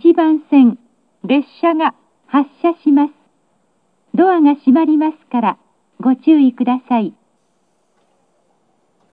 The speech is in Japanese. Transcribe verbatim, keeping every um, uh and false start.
ちばん線列車が発車します。ドアが閉まりますからご注意ください。